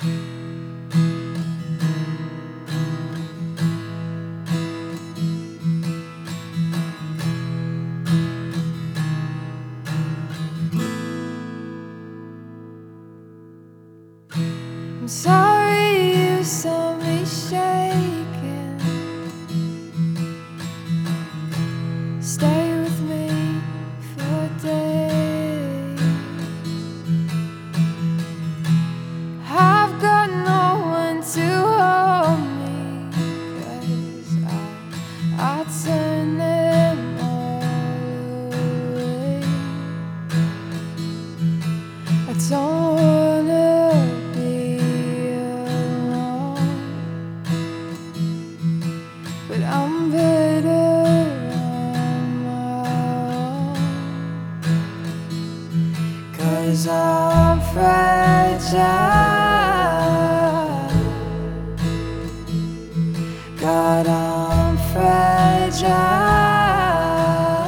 I'm sorry you saw me shaking. Stay with me for a day. I've got no one to hold me, 'cause I turn them all away. I don't wanna be alone, but I'm better on my own. 'Cause I'm fragile. God, I'm fragile.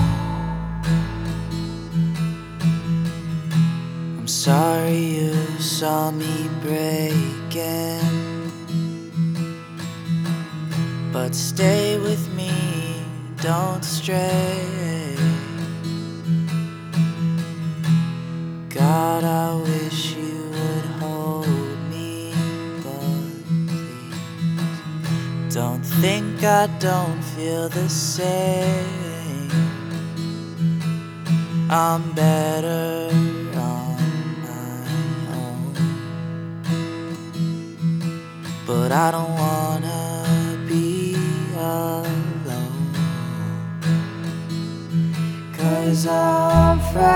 I'm sorry you saw me breaking, but stay with me, don't stray. God, I wish you would hold me, but please don't think I don't feel the same. I'm better on my own, but I don't wanna be alone. 'Cause I'm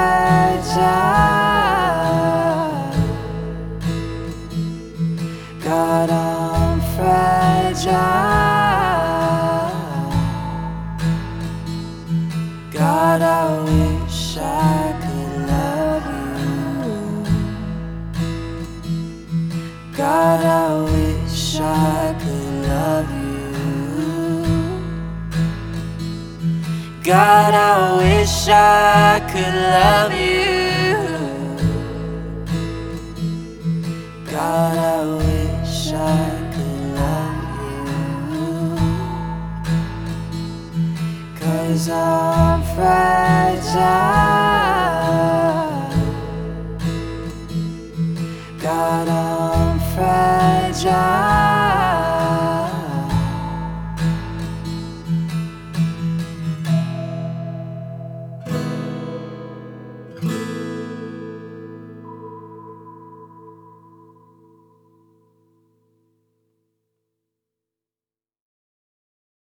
fragile. God, I'm fragile. God, I wish I could love you. God, I wish I could love you. God, I wish I could love you. God, I wish I could love you. 'Cause I'm fragile. God, I'm fragile.